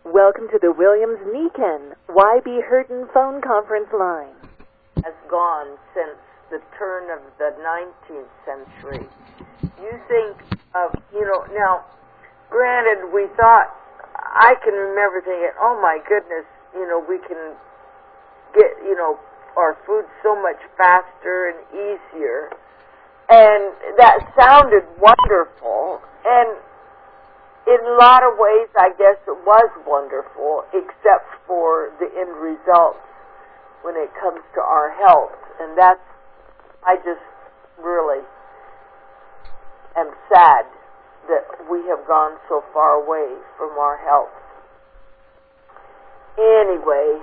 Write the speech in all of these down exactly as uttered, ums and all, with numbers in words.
Welcome to the Williams-Niken Y B Hurton phone conference line. Has gone since the turn of the nineteenth century. You think of, you know, now, granted, we thought, I can remember thinking, oh my goodness, you know, we can get, you know, our food so much faster and easier. And that sounded wonderful. And in a lot of ways, I guess it was wonderful, except for the end results when it comes to our health. And that's, I just really am sad that we have gone so far away from our health. Anyway.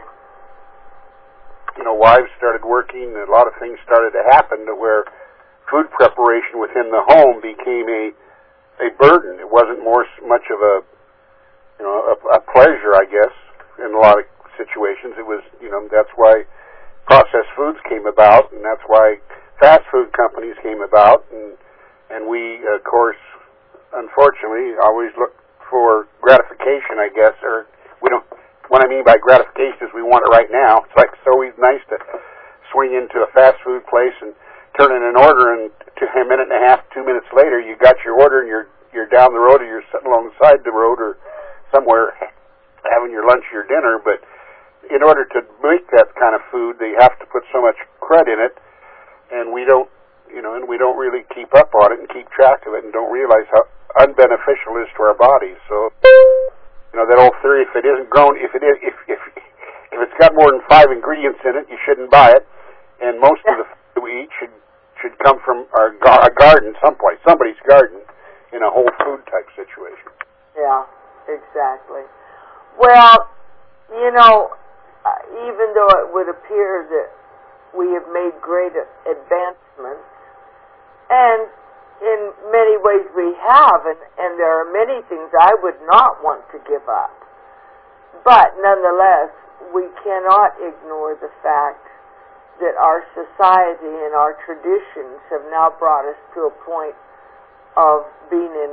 You know, wives started working, a lot of things started to happen to where food preparation within the home became a a burden. It wasn't more much of a, you know, a, a pleasure, I guess, in a lot of situations. It was, you know, that's why processed foods came about, and that's why fast food companies came about, and and we, of course, unfortunately, always look for gratification, I guess, or we don't, what I mean by gratification is we want it right now. It's like so nice to swing into a fast food place and turn in an order, and to a minute and a half, two minutes later, you got your order, and you're you're down the road, or you're sitting alongside the road, or somewhere having your lunch, your dinner. But in order to make that kind of food, they have to put so much crud in it, and we don't, you know, and we don't really keep up on it and keep track of it, and don't realize how unbeneficial it is to our bodies. So, you know, that old theory: if it isn't grown, if it is, if if if it's got more than five ingredients in it, you shouldn't buy it. And most of the food we eat should should come from our gar- a garden someplace, somebody's garden, in a whole food type situation. Yeah, exactly. Well, you know, uh, even though it would appear that we have made great advancements, and in many ways we have, and, and there are many things I would not want to give up, but nonetheless, we cannot ignore the fact that our society and our traditions have now brought us to a point of being in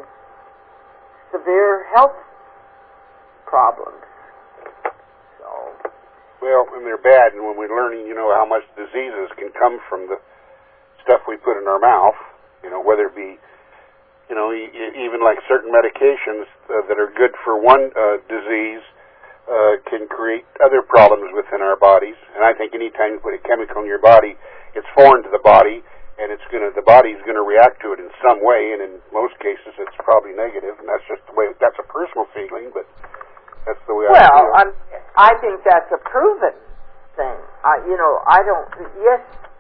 severe health problems. So, well, and they're bad, and when we're learning, you know, how much diseases can come from the stuff we put in our mouth, you know, whether it be, you know, e- even like certain medications uh, that are good for one uh, disease, Uh, can create other problems within our bodies. And I think any time you put a chemical in your body, it's foreign to the body, and it's gonna the body's gonna react to it in some way. And in most cases, it's probably negative. And that's just the way. That's a personal feeling, but that's the way well, I feel. I'm, I think that's a proven thing. I, you know, I don't. Yes,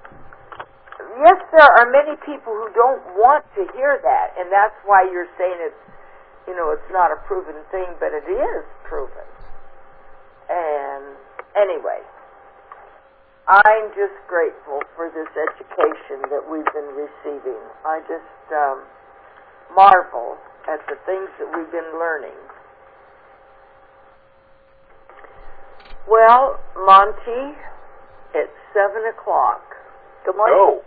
yes, there are many people who don't want to hear that, and that's why you're saying it's, you know, it's not a proven thing, but it is proven. And anyway, I'm just grateful for this education that we've been receiving. I just um, marvel at the things that we've been learning. Well, Monty, it's seven o'clock. Good morning. Oh.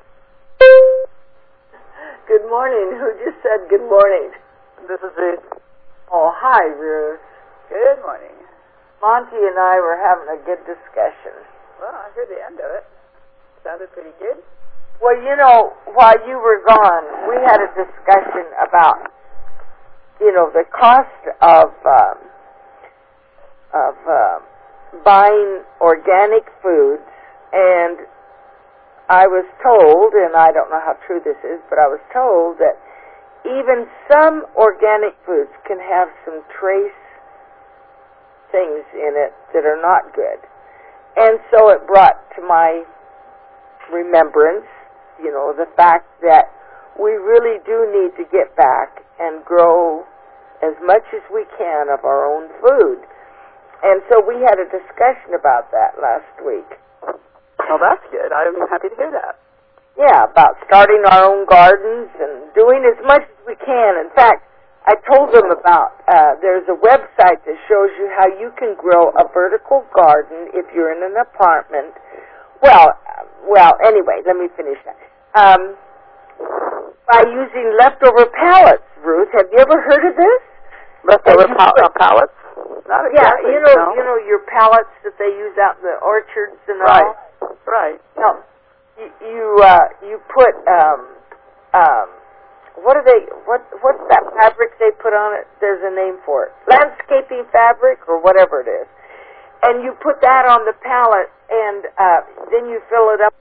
Good morning. Who just said good morning? This is Ruth. Oh, hi, Ruth. Good morning. Monty and I were having a good discussion. Well, I heard the end of it. Sounded pretty good. Well, you know, while you were gone, we had a discussion about, you know, the cost of um, of uh, buying organic foods, and I was told, and I don't know how true this is, but I was told that even some organic foods can have some trace things in it that are not good. And so it brought to my remembrance, you know, the fact that we really do need to get back and grow as much as we can of our own food. And so we had a discussion about that last week. Well, that's good. I'm happy to hear that. Yeah, about starting our own gardens and doing as much as we can. In fact, I told them about, uh, there's a website that shows you how you can grow a vertical garden if you're in an apartment. Well, uh, well, anyway, let me finish that. Um, by using leftover pallets, Ruth. Have you ever heard of this? Leftover you pal- put- uh, pallets? Not Yeah, exactly. you know, no. you know your pallets that they use out in the orchards and Right. all. Right. No, you you, uh, you put um, um, what are they? What what's that fabric they put on it? There's a name for it. Landscaping fabric or whatever it is. And you put that on the pallet, and uh, then you fill it up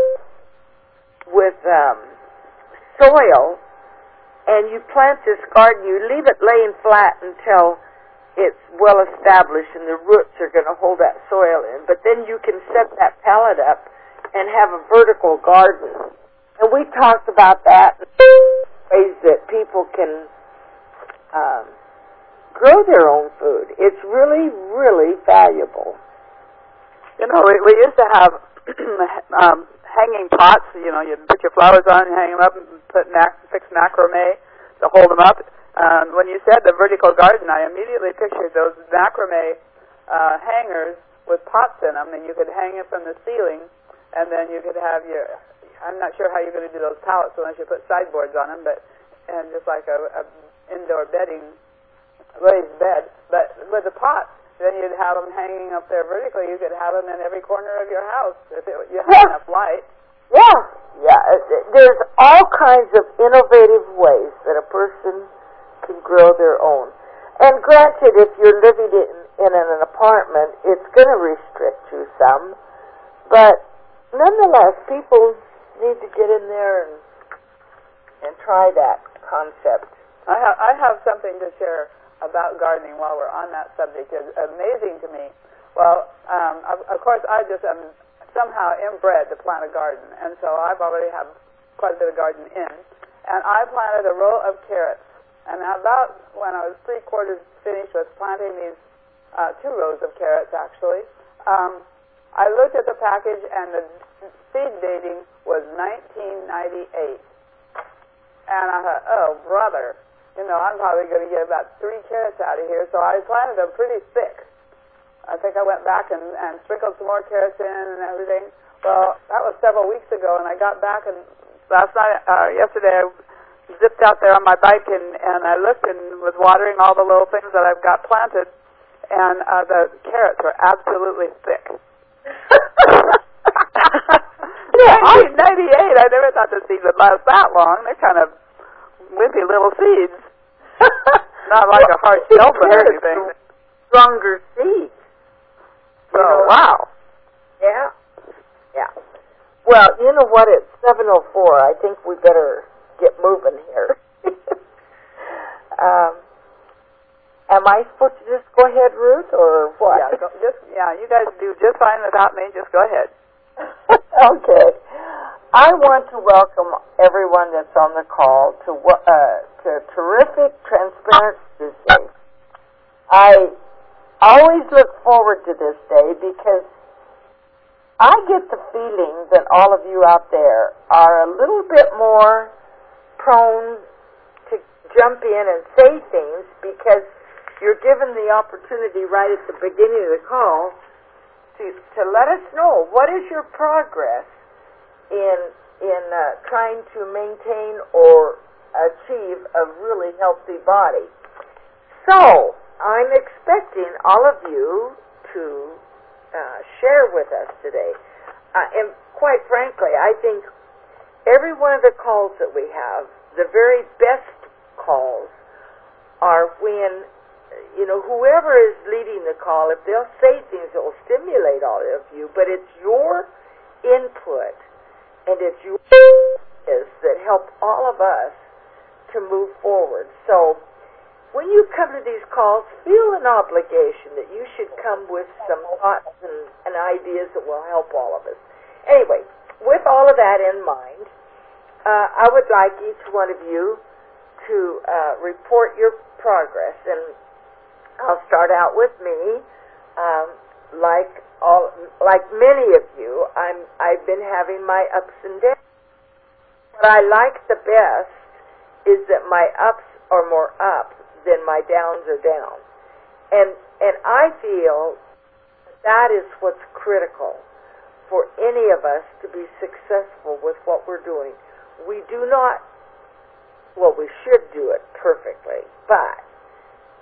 with um, soil, and you plant this garden. You leave it laying flat until it's well established and the roots are going to hold that soil in. But then you can set that pallet up and have a vertical garden. And we talked about that, ways that people can um, grow their own food. It's really, really valuable. You know, we, we used to have um, hanging pots. You know, you'd put your flowers on, hang them up, and put mac- fix macrame to hold them up. Um, when you said the vertical garden, I immediately pictured those macrame uh, hangers with pots in them, and you could hang it from the ceiling, and then you could have your, I'm not sure how you're going to do those pallets unless you put sideboards on them, but, and just like a, a indoor bedding, raised bed, but with the pots, then you'd have them hanging up there vertically. You could have them in every corner of your house if it, you had Yeah. enough light. Yeah, yeah. There's all kinds of innovative ways that a person can grow their own. And granted, if you're living in, in an apartment, it's going to restrict you some. But nonetheless, people need to get in there and and try that concept. I have, I have something to share about gardening while we're on that subject. It's amazing to me. Well, um, of, of course, I just am somehow inbred to plant a garden, and so I've already have quite a bit of garden in. And I planted a row of carrots. And about when I was three quarters finished with planting these uh, two rows of carrots, actually, um, I looked at the package, and the seed dating was nineteen ninety-eight. And I thought, oh, brother, you know, I'm probably going to get about three carrots out of here. So I planted them pretty thick. I think I went back and, and sprinkled some more carrots in and everything. Well, that was several weeks ago, and I got back, and last night, uh, yesterday, I zipped out there on my bike, and, and I looked and was watering all the little things that I've got planted, and uh, the carrots were absolutely thick. nineteen ninety-eight, I never thought the seeds would last that long. They're kind of wimpy little seeds. Not like a hard shelf or anything. Stronger seeds. So, oh, wow. Yeah. Yeah. Well, you know what? It's seven oh four. I think we better get moving here. um, am I supposed to just go ahead, Ruth, or what? Yeah, go, just yeah. You guys do just fine without me. Just go ahead. Okay. I want to welcome everyone that's on the call to uh, to Terrific Transparent Tuesday. I always look forward to this day because I get the feeling that all of you out there are a little bit more prone to jump in and say things because you're given the opportunity right at the beginning of the call to to let us know what is your progress in in uh, trying to maintain or achieve a really healthy body. So I'm expecting all of you to uh, share with us today, uh, and quite frankly, I think every one of the calls that we have, the very best calls are when, you know, whoever is leading the call, if they'll say things that will stimulate all of you, but it's your input and it's your ideas that help all of us to move forward. So when you come to these calls, feel an obligation that you should come with some thoughts and, and ideas that will help all of us. Anyway, with all of that in mind, uh, I would like each one of you to uh, report your progress, and I'll start out with me. Um, like all, like many of you, I'm I've been having my ups and downs. What I like the best is that my ups are more up than my downs are down, and and I feel that is what's critical for any of us to be successful with what we're doing. We do not, well, we should do it perfectly, but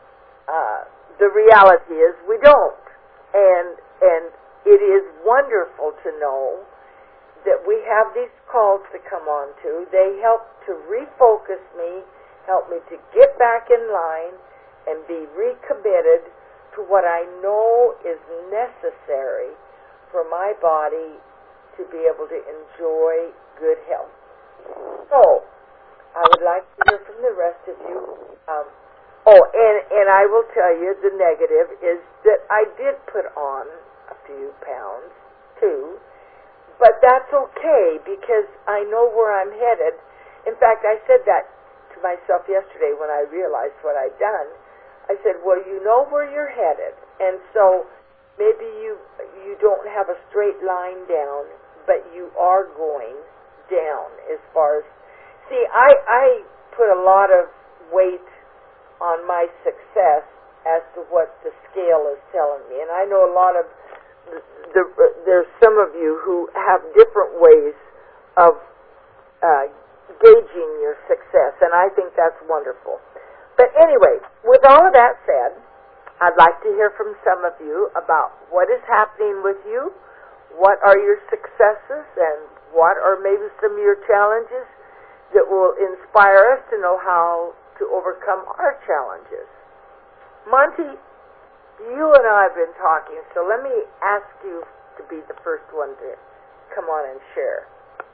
uh, the reality is we don't. And, and it is wonderful to know that we have these calls to come on to. They help to refocus me, help me to get back in line and be recommitted to what I know is necessary for my body to be able to enjoy good health. So, I would like to hear from the rest of you. Um, oh, and, and I will tell you the negative is that I did put on a few pounds, too, but that's okay because I know where I'm headed. In fact, I said that to myself yesterday when I realized what I'd done. I said, well, you know where you're headed, and so maybe you you don't have a straight line down, but you are going down as far as... See, I, I put a lot of weight on my success as to what the scale is telling me, and I know a lot of... The, the, there's some of you who have different ways of uh, gauging your success, and I think that's wonderful. But anyway, with all of that said, I'd like to hear from some of you about what is happening with you, what are your successes, and what are maybe some of your challenges that will inspire us to know how to overcome our challenges. Monty, you and I have been talking, so let me ask you to be the first one to come on and share.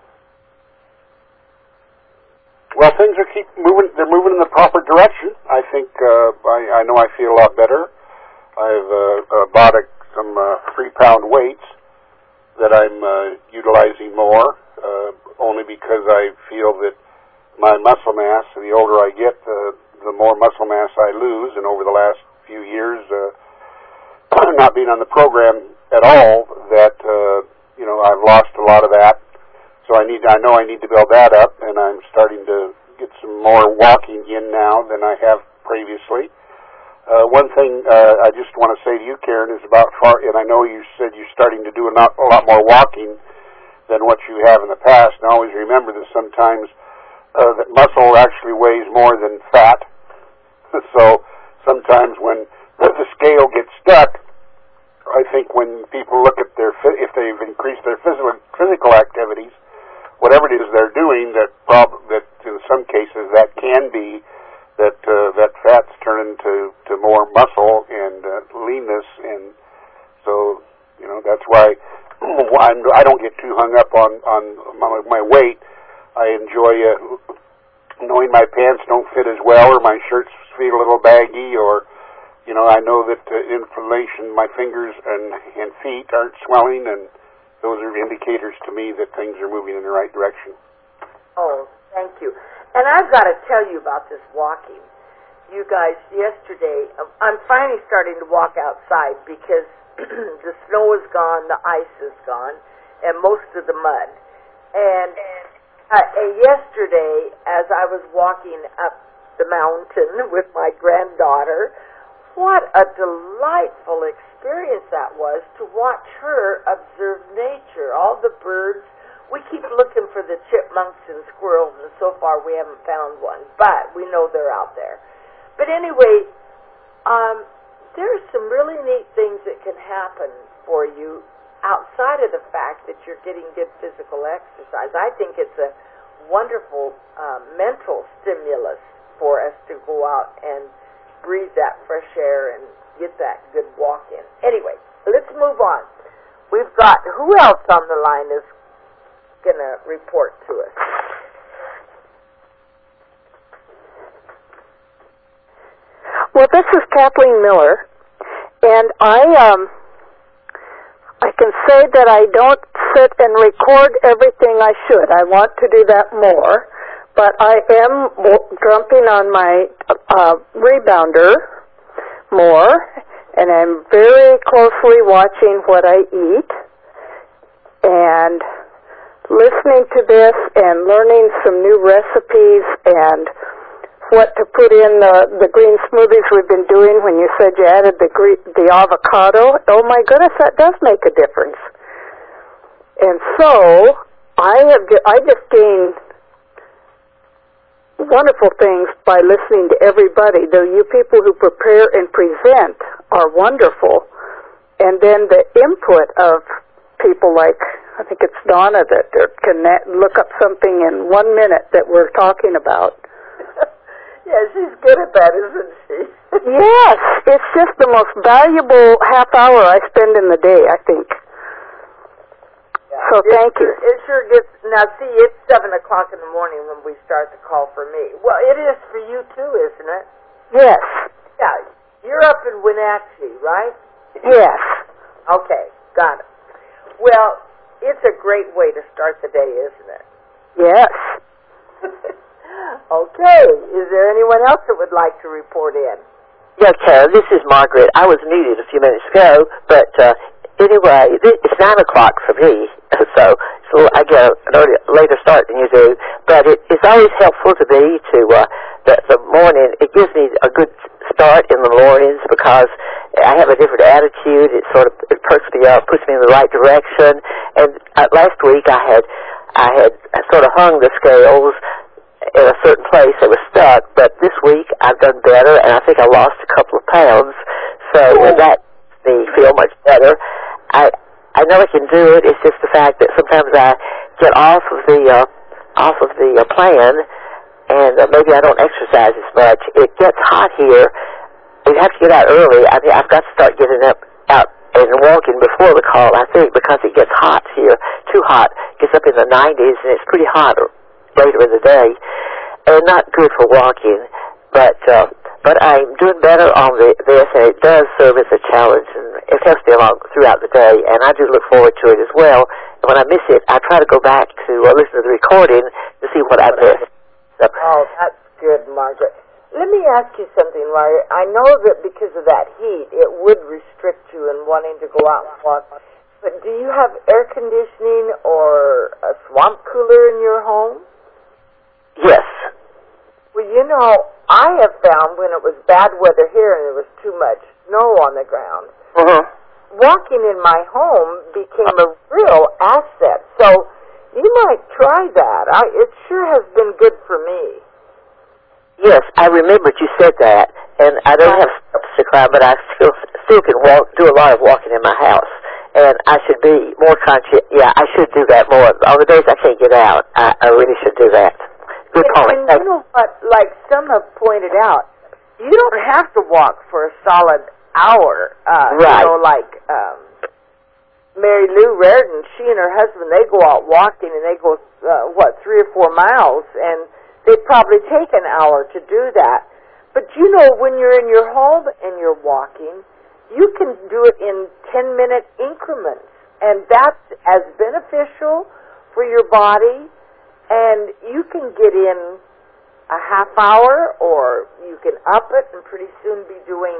Well, things are keep moving. They're moving in the proper direction. I think. Uh, I, I know I feel a lot better. I've uh, uh, bought a, some uh, three-pound weights that I'm uh, utilizing more, uh, only because I feel that my muscle mass, the older I get, uh, the more muscle mass I lose. And over the last few years, uh, not being on the program at all, that uh, you know I've lost a lot of that. So I need, I know I need to build that up, and I'm starting to get some more walking in now than I have previously. Uh, one thing uh, I just want to say to you, Karen, is about far, and I know you said you're starting to do a lot, a lot more walking than what you have in the past. And always remember that sometimes uh, that muscle actually weighs more than fat. So sometimes when the scale gets stuck, I think when people look at their, if they've increased their physical physical activities, whatever it is they're doing, that prob- that in some cases that can be that uh, that fat's turn into to more muscle and uh, leanness, and so you know that's why I'm, I don't get too hung up on on my, my weight. I enjoy uh, knowing my pants don't fit as well, or my shirts feel a little baggy, or you know I know that uh, inflammation, my fingers and and feet aren't swelling, and those are indicators to me that things are moving in the right direction. Oh, thank you. And I've got to tell you about this walking. You guys, yesterday, I'm finally starting to walk outside because the snow is gone, the ice is gone, and most of the mud. And, uh, and yesterday, as I was walking up the mountain with my granddaughter, what a delightful experience that was to watch her observe nature, all the birds. We keep looking for the chipmunks and squirrels, and so far we haven't found one, but we know they're out there. But anyway, um, there's some really neat things that can happen for you outside of the fact that you're getting good physical exercise. I think it's a wonderful uh, mental stimulus for us to go out and breathe that fresh air and get that good walk in. Anyway, let's move on. We've got, who else on the line is going to report to us? Well, this is Kathleen Miller, and I um, I can say that I don't sit and record everything I should. I want to do that more, but I am jumping on my uh, rebounder more, and I'm very closely watching what I eat and listening to this and learning some new recipes and what to put in the, the green smoothies we've been doing. When you said you added the gre- the avocado, oh my goodness, that does make a difference. And so I have I just gained wonderful things by listening to everybody. The you people who prepare and present are wonderful. And then the input of people like, I think it's Donna, that can look up something in one minute that we're talking about. Yeah, she's good at that, isn't she? Yes, it's just the most valuable half hour I spend in the day, I think. Yeah. So it thank sure, you. It sure gets, now see, it's seven o'clock in the morning when we start the call for me. Well, it is for you too, isn't it? Yes. Yeah, you're up in Wenatchee, right? Yes. Okay, got it. Well, it's a great way to start the day, isn't it? Yes. Okay, is there anyone else that would like to report in? Yeah, Kara, this is Margaret. I was muted a few minutes ago, but uh, anyway, it's nine o'clock for me, so so I get an early, later start than you do. But it, it's always helpful to me to uh, the, the morning. It gives me a good start in the mornings because I have a different attitude. It sort of it perks me up, puts me in the right direction. And uh, last week I had I had sort of hung the scales in a certain place that was stuck, but this week I've done better, and I think I lost a couple of pounds, so oh. that makes me feel much better. I I know I can do it. It's just the fact that sometimes I get off of the uh, off of the uh, plan, and uh, maybe I don't exercise as much. It gets hot here. We have to get out early. I mean, I've got to start getting up out and walking before the call, I think, because it gets hot here, too hot. It gets up in the nineties, and it's pretty hot later in the day, and not good for walking, but uh, but I'm doing better on the, this, and it does serve as a challenge, and it helps me along throughout the day, and I do look forward to it as well. And when I miss it, I try to go back to uh, listen to the recording to see what I missed. So, oh, that's good, Margaret. Let me ask you something, Margaret. I know that because of that heat, it would restrict you in wanting to go out and walk, but do you have air conditioning or a swamp cooler in your home? Yes. Well, you know, I have found when it was bad weather here and there was too much snow on the ground, uh-huh. walking in my home became a real asset. So you might try that. I, it sure has been good for me. Yes, I remembered you said that, and I don't have steps to climb, but I still still can walk, do a lot of walking in my house, and I should be more conscious. Yeah, I should do that more. On the days I can't get out, I, I really should do that. Good point. And, and you know what, like some have pointed out, you don't have to walk for a solid hour. Uh, right. You know, like um, Mary Lou Reardon, she and her husband, they go out walking and they go, uh, what, three or four miles, and they'd probably take an hour to do that. But you know, when you're in your home and you're walking, you can do it in ten-minute increments, and that's as beneficial for your body. And you can get in a half hour, or you can up it and pretty soon be doing,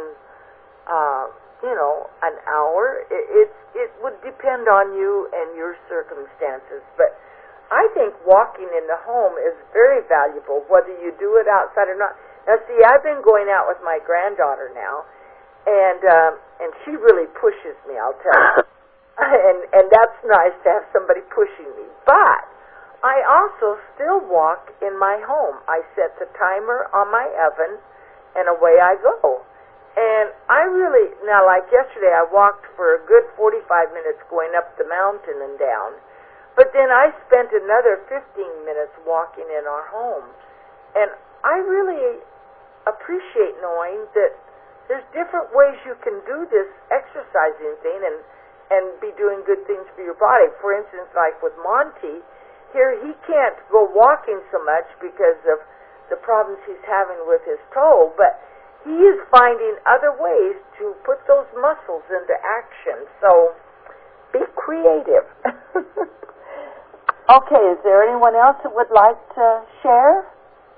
uh, you know, an hour. It, it, it would depend on you and your circumstances. But I think walking in the home is very valuable, whether you do it outside or not. Now, see, I've been going out with my granddaughter now, and um, and she really pushes me, I'll tell you. and, and that's nice to have somebody pushing me. But I also still walk in my home. I set the timer on my oven, and away I go. And I really, now like yesterday, I walked for a good forty-five minutes going up the mountain and down. But then I spent another fifteen minutes walking in our home. And I really appreciate knowing that there's different ways you can do this exercising thing and, and be doing good things for your body. For instance, like with Monty, here, he can't go walking so much because of the problems he's having with his toe, but he is finding other ways to put those muscles into action. So, be creative. Okay, is there anyone else that would like to share?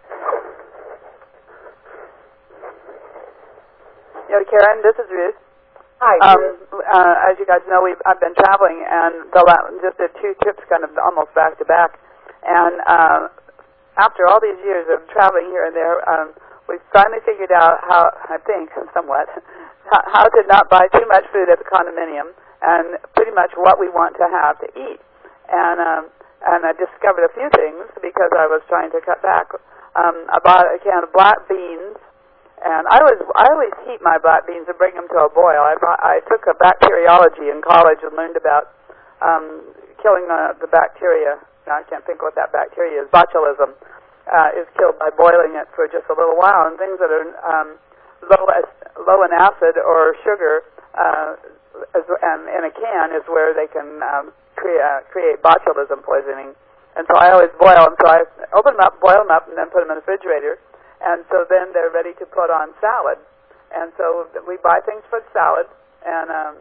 You know, Karen, this is Ruth. Hi, um, uh, as you guys know, we've, I've been traveling, and the la- just the two trips kind of almost back to back. And uh, after all these years of traveling here and there, um, we finally figured out how, I think, somewhat, how, how to not buy too much food at the condominium, and pretty much what we want to have to eat. And um, and I discovered a few things because I was trying to cut back Um, I bought a can of black beans, and I always I always heat my black beans and bring them to a boil. I brought, I took a bacteriology in college and learned about um, killing uh, the bacteria. Now, I can't think what that bacteria is. Botulism uh, is killed by boiling it for just a little while, and things that are um, low as, low in acid or sugar uh, as, and in a can is where they can um, create uh, create botulism poisoning. And so I always boil them. So I open them up, boil them up, and then put them in the refrigerator. And so then they're ready to put on salad. And so we buy things for the salad, and um,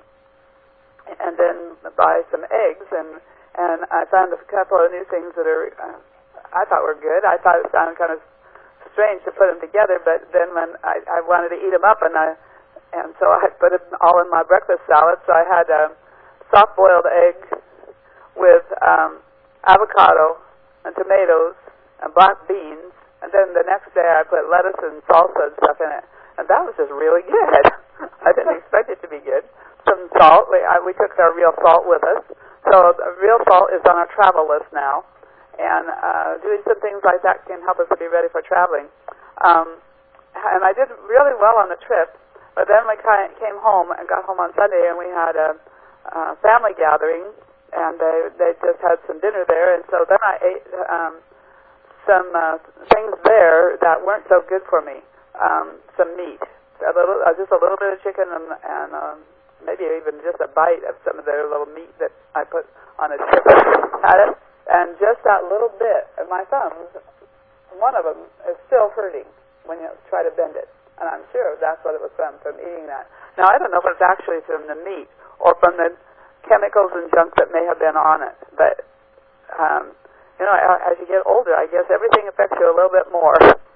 and then buy some eggs. And and I found a couple of new things that are uh, I thought were good. I thought it sounded kind of strange to put them together, but then when I, I wanted to eat them up, and I and so I put it all in my breakfast salad. So I had a soft-boiled egg with um, avocado and tomatoes and black beans, and then the next day I put lettuce and salsa and stuff in it, and that was just really good. I didn't expect it to be good. Some salt. We, I, we took our real salt with us, so the real salt is on our travel list now, and uh, doing some things like that can help us to be ready for traveling. Um, and I did really well on the trip, but then we came home and got home on Sunday, and we had a, a family gathering, and they they just had some dinner there, and so then I ate um, some uh, things there that weren't so good for me. Um, some meat, a little, uh, just a little bit of chicken, and, and um, maybe even just a bite of some of their little meat that I put on a chip. Had it, and just that little bit of my thumbs, one of them is still hurting when you try to bend it, and I'm sure that's what it was from from eating that. Now I don't know if it's actually from the meat or from the chemicals and junk that may have been on it, but um, you know, as you get older, I guess everything affects you a little bit more.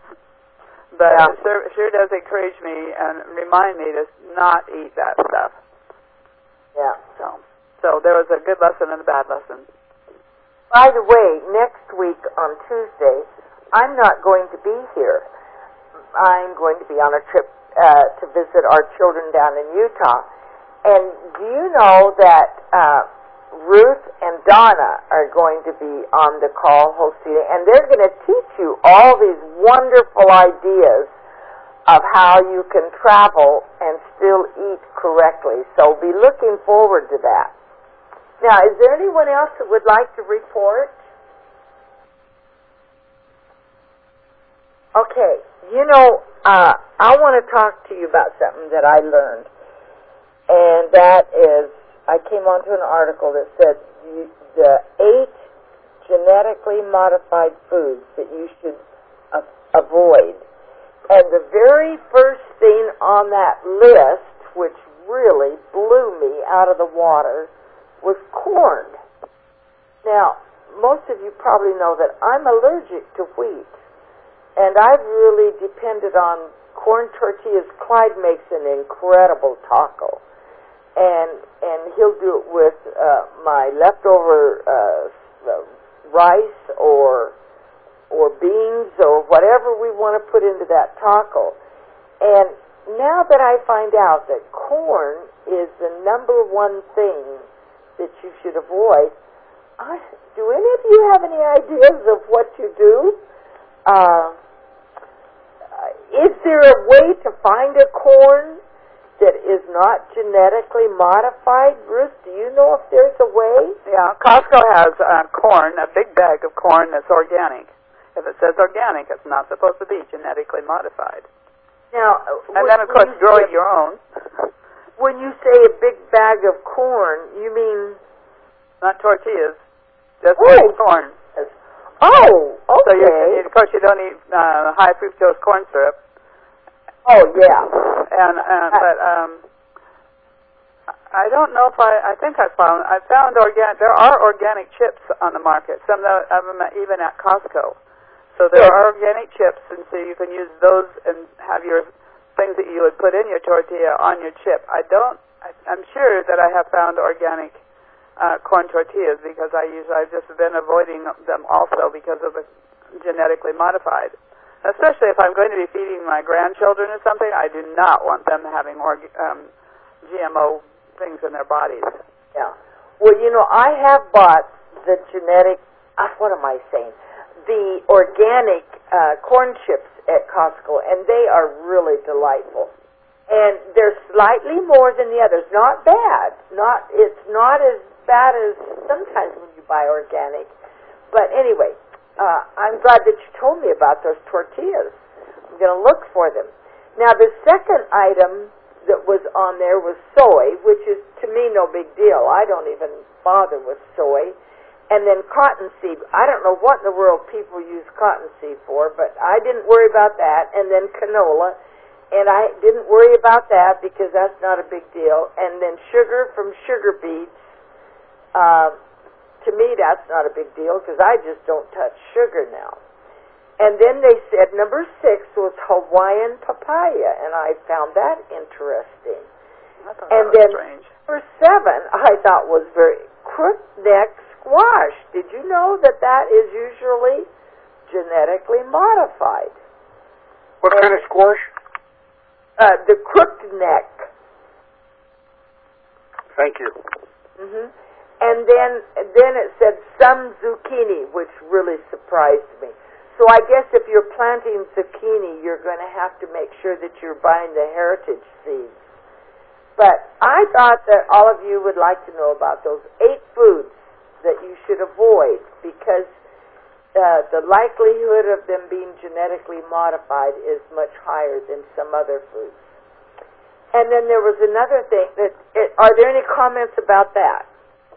But yeah. it sure, sure does encourage me and remind me to not eat that stuff. Yeah. So, so there was a good lesson and a bad lesson. By the way, next week on Tuesday, I'm not going to be here. I'm going to be on a trip uh, to visit our children down in Utah. And do you know that uh, Ruth and Donna are going to be on the call hosting, and they're going to teach you all these wonderful ideas of how you can travel and still eat correctly. So be looking forward to that. Now, is there anyone else that would like to report? Okay, you know, uh, I want to talk to you about something that I learned. And that is, I came onto an article that said you, the eight genetically modified foods that you should uh, avoid. And the very first thing on that list, which really blew me out of the water, was corn. Now, most of you probably know that I'm allergic to wheat. And I've really depended on corn tortillas. Clyde makes an incredible taco. And and he'll do it with uh, my leftover uh, rice or or beans or whatever we want to put into that taco. And now that I find out that corn is the number one thing that you should avoid, I, do any of you have any ideas of what you do? Uh, is there a way to find a corn that is not genetically modified? Bruce, do you know if there's a way? Yeah, Costco has uh, corn, a big bag of corn that's organic. If it says organic, it's not supposed to be genetically modified. Now, and then, of course, grow it your own. When you say a big bag of corn, you mean... Not tortillas, just oh. corn. Oh, okay. So, you, of course, you don't eat uh, high fructose corn syrup. Oh, yeah. And, and but um, I don't know if I. I think I found. I found organic. There are organic chips on the market. Some of them even at Costco. So there yeah. are organic chips, and so you can use those and have your things that you would put in your tortilla on your chip. I don't. I, I'm sure that I have found organic uh, corn tortillas because I use. I've just been avoiding them also because of the genetically modified. Especially if I'm going to be feeding my grandchildren or something, I do not want them having org- um, G M O things in their bodies. Yeah. Well, you know, I have bought the genetic, uh, what am I saying, the organic uh, corn chips at Costco, and they are really delightful. And they're slightly more than the others. Not bad. Not it's not as bad as sometimes when you buy organic. But anyway, uh, I'm glad that you told me about those tortillas. I'm going to look for them. Now, the second item that was on there was soy, which is, to me, no big deal. I don't even bother with soy. And then cottonseed. I don't know what in the world people use cottonseed for, but I didn't worry about that. And then canola. And I didn't worry about that because that's not a big deal. And then sugar from sugar beets. Uh, to me, that's not a big deal because I just don't touch sugar now. And then they said number six was Hawaiian papaya, and I found that interesting. I thought and that was then strange. number seven, I thought was very crookneck squash. Did you know that that is usually genetically modified? What and, kind of squash? Uh, the crookneck. Thank you. Mm-hmm. And then, then it said some zucchini, which really surprised me. So I guess if you're planting zucchini, you're going to have to make sure that you're buying the heritage seeds. But I thought that all of you would like to know about those eight foods that you should avoid because uh, the likelihood of them being genetically modified is much higher than some other foods. And then there was another thing. That it, are there any comments about that?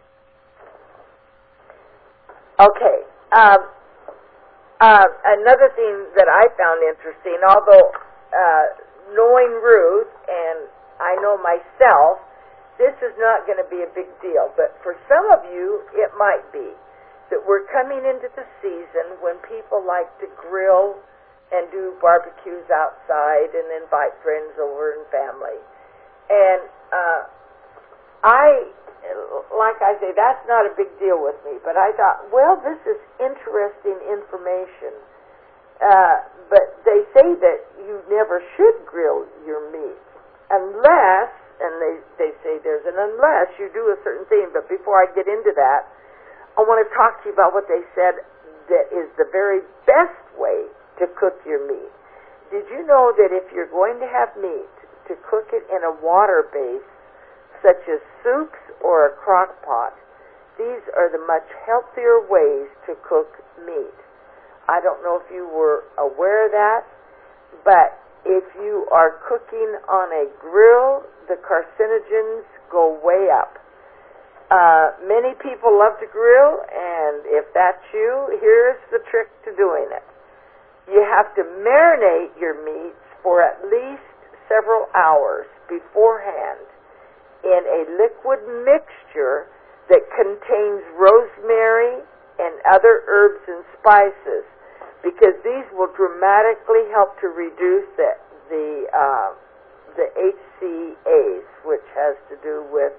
Okay. Um, Uh, another thing that I found interesting, although uh, knowing Ruth and I know myself, this is not going to be a big deal. But for some of you, it might be that we're coming into the season when people like to grill and do barbecues outside and invite friends over and family. And uh, I... like I say, that's not a big deal with me, but I thought, well, this is interesting information. Uh, but they say that you never should grill your meat unless, and they, they say there's an unless you do a certain thing, but before I get into that, I want to talk to you about what they said that is the very best way to cook your meat. Did you know that if you're going to have meat, to cook it in a water base, such as soups or a crock pot, these are the much healthier ways to cook meat. I don't know if you were aware of that, but if you are cooking on a grill, the carcinogens go way up. Uh, many people love to grill, and if that's you, here's the trick to doing it. You have to marinate your meats for at least several hours beforehand in a liquid mixture that contains rosemary and other herbs and spices, because these will dramatically help to reduce the the, uh, the H C As, which has to do with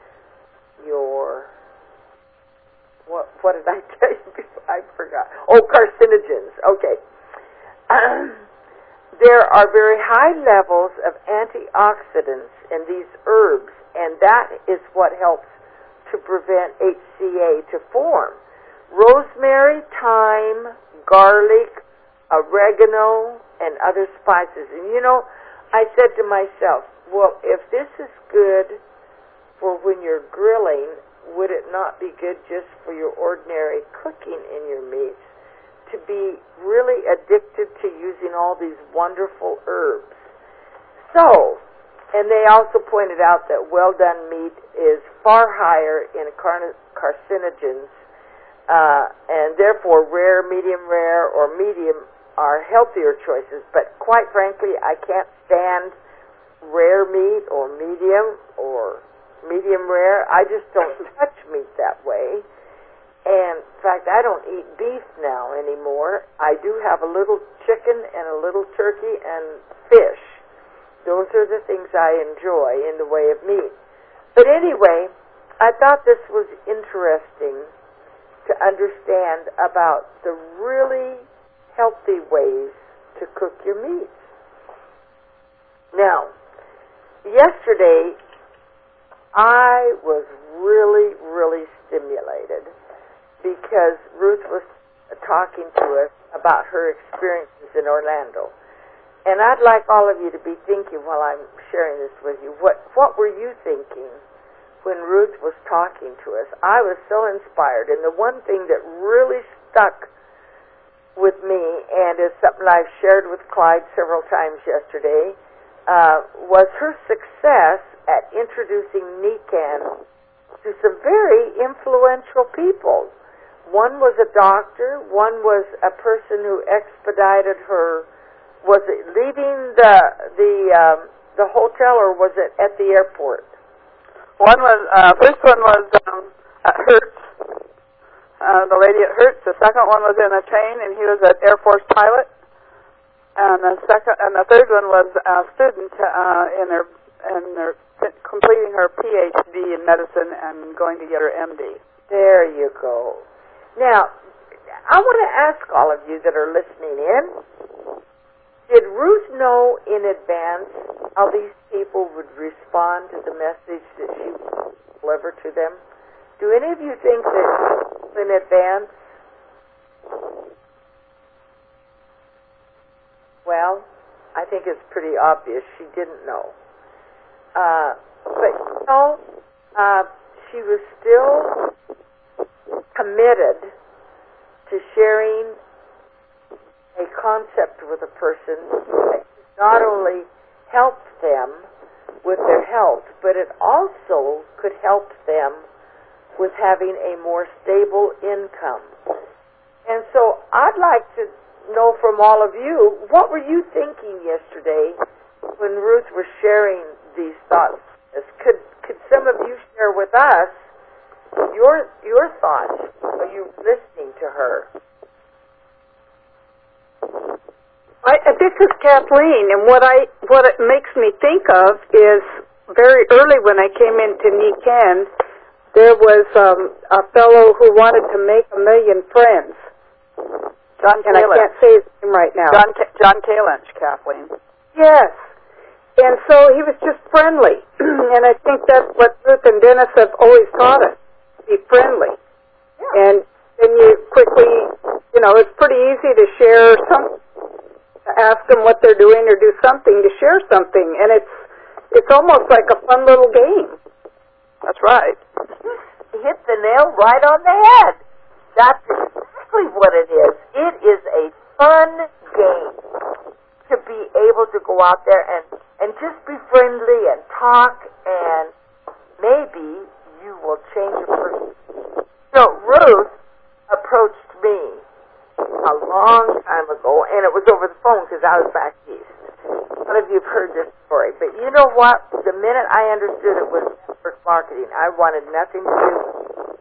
your what what did I tell you before? I forgot. Oh, carcinogens. Okay. Um, there are very high levels of antioxidants in these herbs, and that is what helps to prevent H C A to form. Rosemary, thyme, garlic, oregano, and other spices. And you know, I said to myself, well, if this is good for when you're grilling, would it not be good just for your ordinary cooking in your meats to be really addicted to using all these wonderful herbs? So, and they also pointed out that well-done meat is far higher in car- carcinogens, uh, and therefore rare, medium rare, or medium are healthier choices. But quite frankly, I can't stand rare meat or medium or medium rare. I just don't touch meat that way. And in fact, I don't eat beef now anymore. I do have a little chicken and a little turkey and fish. Those are the things I enjoy in the way of meat. But anyway, I thought this was interesting to understand about the really healthy ways to cook your meats. Now, yesterday, I was really, really stimulated because Ruth was talking to us about her experiences in Orlando. And I'd like all of you to be thinking while I'm sharing this with you, what, what were you thinking when Ruth was talking to us? I was so inspired, and the one thing that really stuck with me, and is something I've shared with Clyde several times yesterday, uh, was her success at introducing Nican to some very influential people. One was a doctor, one was a person who expedited her. Was it leaving the the um, the hotel, or was it at the airport? One was uh, first one was um, at Hertz, uh, the lady at Hertz. The second one was in a train, and he was an Air Force pilot. And the second and the third one was a student uh, in their in their completing her P H D in medicine and going to get her M D. There you go. Now, I want to ask all of you that are listening in. Did Ruth know in advance how these people would respond to the message that she would deliver to them? Do any of you think that in advance? Well, I think it's pretty obvious she didn't know. Uh, but, you know, uh, she was still committed to sharing a concept with a person that not only helped them with their health, but it also could help them with having a more stable income. And so I'd like to know from all of you, what were you thinking yesterday when Ruth was sharing these thoughts? Could could some of you share with us your your thoughts? Are you listening to her? I, this is Kathleen, and what I what it makes me think of is very early when I came into Nican, there was um, a fellow who wanted to make a million friends. John and I can't say his name right now. John K- John Kalinch, Kathleen. Yes, and so he was just friendly, and I think that's what Ruth and Dennis have always taught us: be friendly. Yeah. And then you quickly, you know, it's pretty easy to share some. To ask them what they're doing or do something, to share something, and it's it's almost like a fun little game. That's right. Hit the nail right on the head. That's exactly what it is. It is a fun game to be able to go out there and, and just be friendly and talk, and maybe you will change a person. So Ruth approached me a long time ago, and it was over the phone because I was back east. None of you have heard this story, but you know what? The minute I understood it was network marketing, I wanted nothing to do with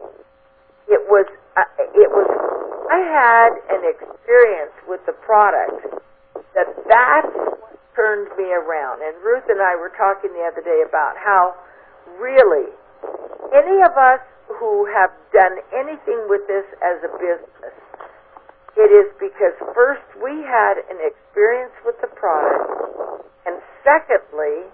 it. It was, uh, it was, I had an experience with the product that that's what turned me around. And Ruth and I were talking the other day about how really any of us who have done anything with this as a business, it is because first we had an experience with the product, and secondly,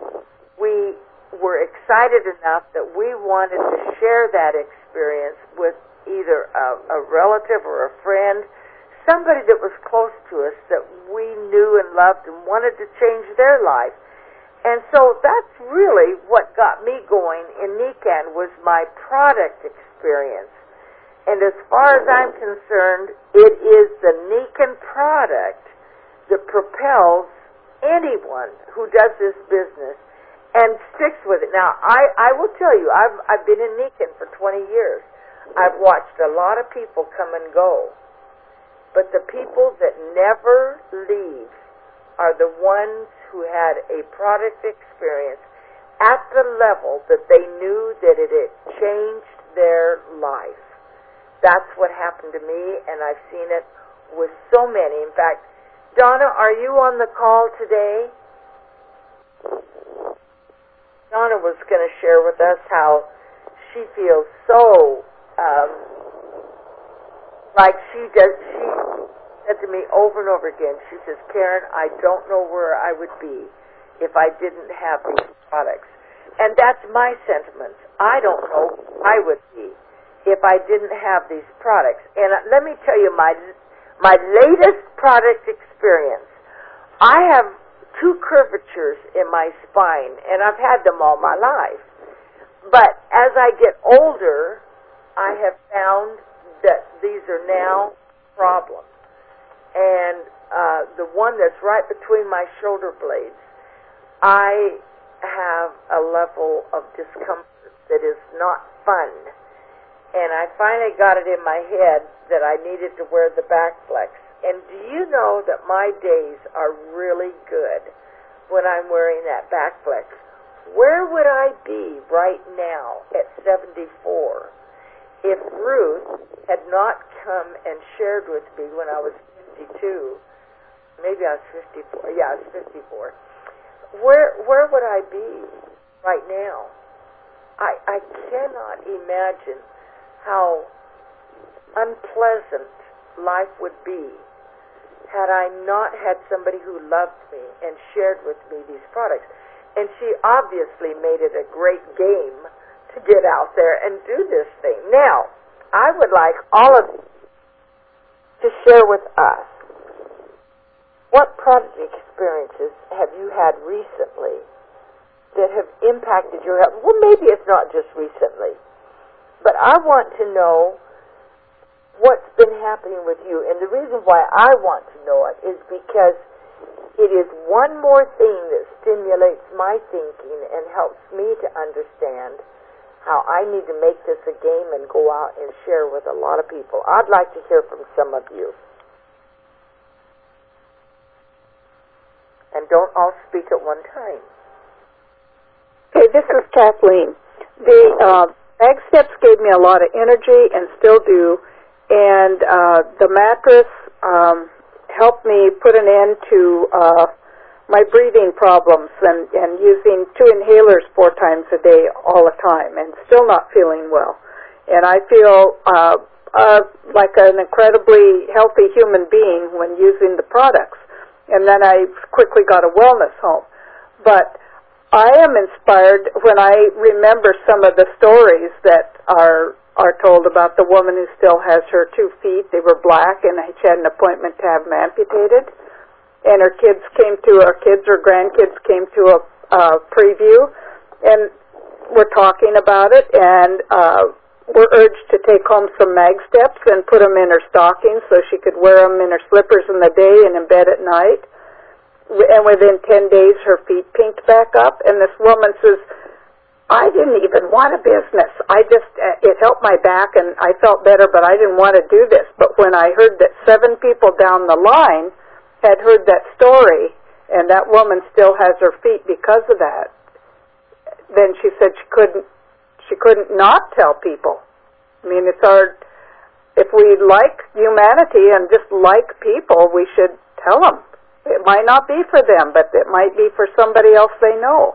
we were excited enough that we wanted to share that experience with either a, a relative or a friend, somebody that was close to us that we knew and loved and wanted to change their life. And so that's really what got me going in Nican, was my product experience. And as far as I'm concerned, it is the Nican product that propels anyone who does this business and sticks with it. Now, I, I will tell you, I've, I've been in Nican for twenty years. I've watched a lot of people come and go. But the people that never leave are the ones who had a product experience at the level that they knew that it had changed their life. That's what happened to me, and I've seen it with so many. In fact, Donna, are you on the call today? Donna was going to share with us how she feels so um, like she does. She said to me over and over again, she says, Karen, I don't know where I would be if I didn't have these products. And that's my sentiments. I don't know where I would be if I didn't have these products. And uh, let me tell you my my latest product experience. I have two curvatures in my spine, and I've had them all my life. But as I get older, I have found that these are now problems. And uh, the one that's right between my shoulder blades, I have a level of discomfort that is not fun. And I finally got it in my head that I needed to wear the back flex. And do you know that my days are really good when I'm wearing that back flex? Where would I be right now at seventy-four if Ruth had not come and shared with me when I was fifty-two? Maybe I was fifty-four. Yeah, I was fifty-four. Where where would I be right now? I I cannot imagine how unpleasant life would be had I not had somebody who loved me and shared with me these products. And she obviously made it a great game to get out there and do this thing. Now, I would like all of you to share with us, what product experiences have you had recently that have impacted your health? Well, maybe it's not just recently, but I want to know what's been happening with you. And the reason why I want to know it is because it is one more thing that stimulates my thinking and helps me to understand how I need to make this a game and go out and share with a lot of people. I'd like to hear from some of you. And don't all speak at one time. Okay, this is Kathleen. The uh, Mag Steps gave me a lot of energy and still do, and uh, the mattress um, helped me put an end to uh, my breathing problems and, and using two inhalers four times a day all the time and still not feeling well. And I feel uh, uh, like an incredibly healthy human being when using the products. And then I quickly got a wellness home. But I am inspired when I remember some of the stories that are are told about the woman who still has her two feet. They were black, and she had an appointment to have them amputated. And her kids came to, her kids or grandkids came to a uh, preview, and we're talking about it, and uh, were urged to take home some Mag Steps and put them in her stockings so she could wear them in her slippers in the day and in bed at night. And within ten days, her feet pinked back up, and this woman says, I didn't even want a business. I just, uh, it helped my back, and I felt better, but I didn't want to do this. But when I heard that seven people down the line had heard that story, and that woman still has her feet because of that, then she said she couldn't, she couldn't not tell people. I mean, it's our, if we like humanity and just like people, we should tell them. It might not be for them, but it might be for somebody else they know.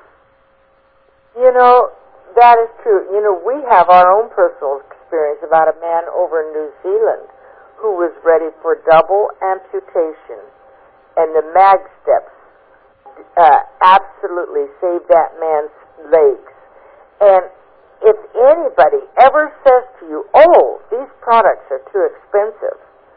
You know, that is true. You know, we have our own personal experience about a man over in New Zealand who was ready for double amputation, and the Mag Steps uh, absolutely saved that man's legs. And if anybody ever says to you, oh, these products are too expensive,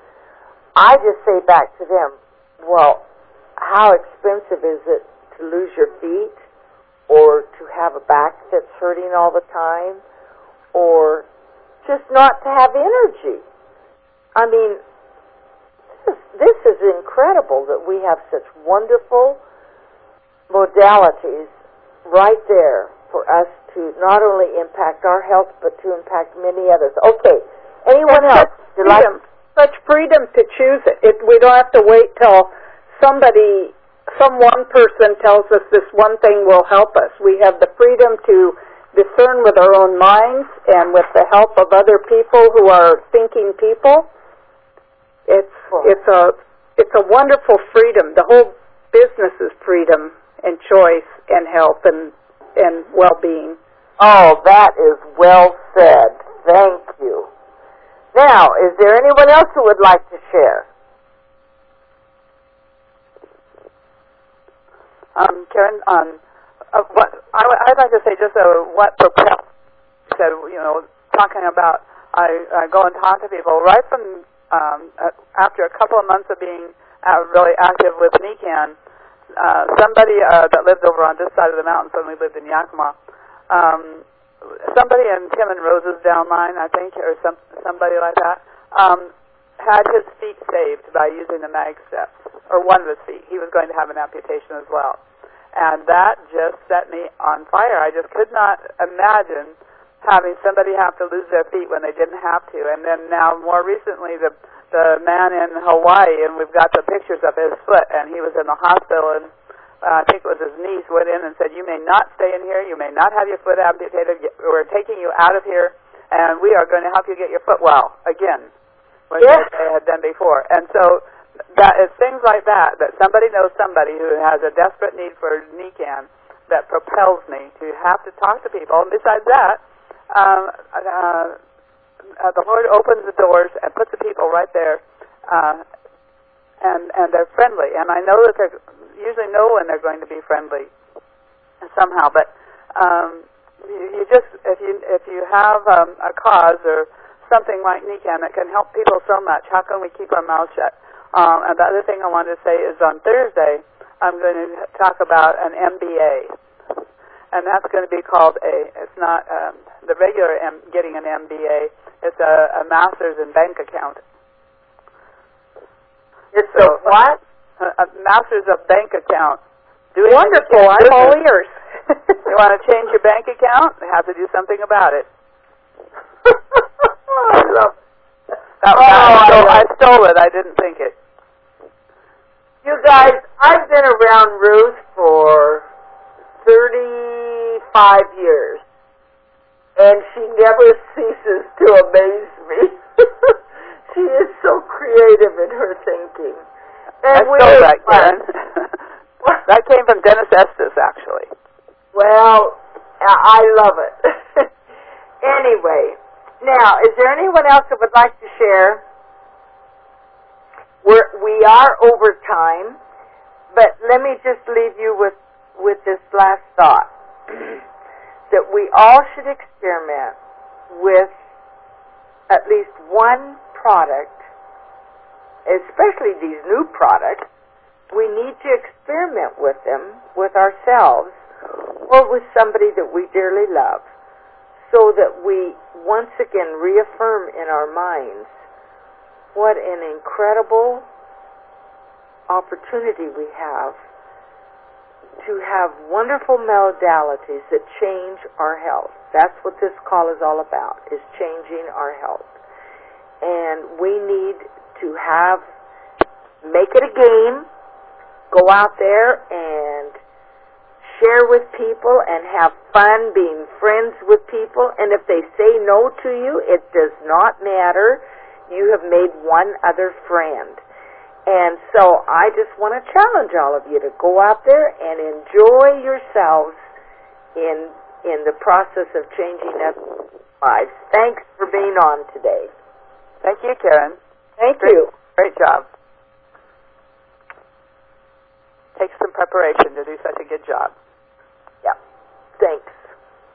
I just say back to them, well, how expensive is it to lose your feet, or to have a back that's hurting all the time, or just not to have energy? I mean, this is, this is incredible that we have such wonderful modalities right there for us to not only impact our health, but to impact many others. Okay, anyone else? Such freedom, such freedom to choose it. it. We don't have to wait till somebody, some one person tells us this one thing will help us. We have the freedom to discern with our own minds and with the help of other people who are thinking people. It's it's a it's a wonderful freedom. The whole business is freedom and choice and health and and well-being. Oh, that is well said. Thank you. Now, is there anyone else who would like to share? Um, Karen, um, uh, what I, I'd like to say just uh, what propelled said, you know, talking about I, I go and talk to people right from um, uh, after a couple of months of being uh, really active with NECAN. Uh, somebody uh, that lived over on this side of the mountains when we lived in Yakima, um, somebody in Tim and Rose's downline, I think, or some somebody like that, um, had his feet saved by using the mag steps, or one of his feet. He was going to have an amputation as well. And that just set me on fire. I just could not imagine having somebody have to lose their feet when they didn't have to. And then now, more recently, the the man in Hawaii, and we've got the pictures of his foot, and he was in the hospital, and uh, I think it was his niece went in and said, you may not stay in here, you may not have your foot amputated, we're taking you out of here, and we are going to help you get your foot well, again, which yes. they had done before. And so that is things like that, that somebody knows somebody who has a desperate need for NECAN, that propels me to have to talk to people. And besides that, um, uh, uh, the Lord opens the doors and puts the people right there, uh, and and they're friendly. And I know that they're usually know when they're going to be friendly somehow. But um, you, you just if you if you have um, a cause or something like NECAN that can help people so much, how can we keep our mouths shut? Um, and the other thing I wanted to say is on Thursday, I'm going to talk about an M B A. And that's going to be called a, it's not um, the regular M, getting an M B A, it's a, a master's in bank account. It's so, a what? A, a master's of bank account. Doing Wonderful, I'm all ears. You want to change your bank account? You have to do something about it. I love it. That was, oh, I, stole, I stole it, I didn't think it. You guys, I've been around Ruth for thirty-five years, and she never ceases to amaze me. She is so creative in her thinking. And I stole that, Karen. That came from Dennis Estes, actually. Well, I love it. Anyway, now, is there anyone else that would like to share? We're, we are over time, but let me just leave you with with this last thought, that we all should experiment with at least one product, especially these new products. We need to experiment with them, with ourselves, or with somebody that we dearly love, so that we once again reaffirm in our minds what an incredible opportunity we have to have wonderful modalities that change our health. That's what this call is all about, is changing our health. And we need to have, make it a game, go out there and share with people and have fun being friends with people. And if they say no to you, it does not matter. You have made one other friend. And so I just want to challenge all of you to go out there and enjoy yourselves in in the process of changing other lives. Thanks for being on today. Thank you, Karen. Thank great, you. Great job. Takes some preparation to do such a good job. Yeah. Thanks.